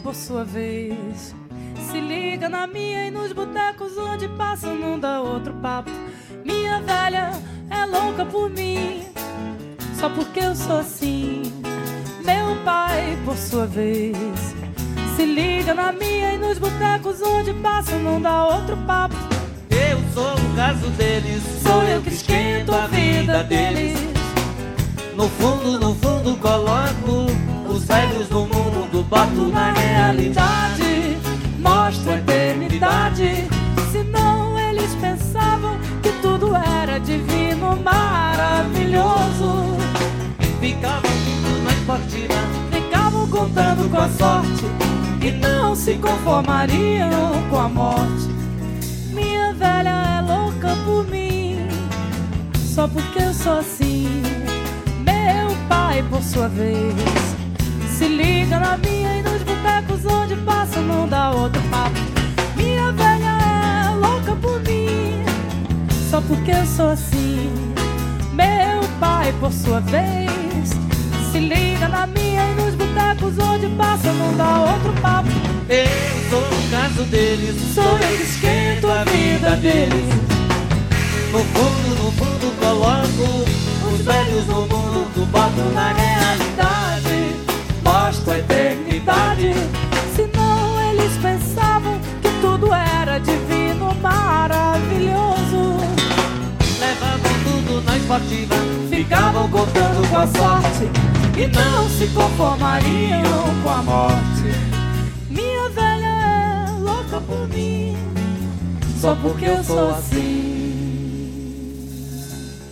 por sua vez, se liga na minha e nos botecos onde passa não dá outro papo. Minha velha é louca por mim, só porque eu sou assim. Meu pai, por sua vez, se liga na minha e nos botecos onde passa não dá outro papo. Eu sou o caso deles, Sou eu que esquento a vida deles. No fundo coloco os velhos do mundo, boto na realidade, mostro a eternidade. Senão eles pensavam que tudo era divino, maravilhoso. Ficavam tudo na esportiva, Ficavam contando com a sorte e não se conformariam com a morte. Minha velha é louca por mim, só porque eu sou assim. Meu pai, por sua vez, se liga na minha e nos botecos onde passa não dá outro papo. Minha velha é louca por mim, só porque eu sou assim. Meu pai, por sua vez, se liga na minha e nos botecos onde passa não dá outro papo. eu sou o caso deles, Sou eu que esquento a vida deles. No fundo coloco os velhos do mundo, boto na realidade, Mostro a eternidade. Senão eles pensavam que tudo era divino, maravilhoso. levavam tudo na esportiva, Ficavam contando com a sorte e não se conformariam com a morte. Minha velha é louca por mim, só porque eu sou assim.